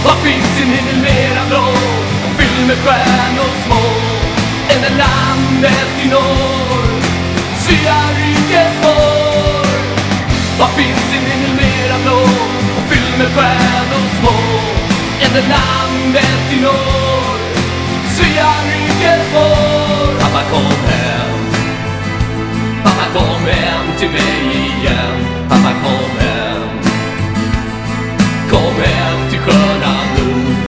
Vad finns i en himmel mera blå och fylld med stjärnor små än det landet i norr, Svea rikes vår. Vad finns i en himmel mera blå och fylld med stjärnor små än det landet i norr, Svea rikes vår. Pappa kom hem till mig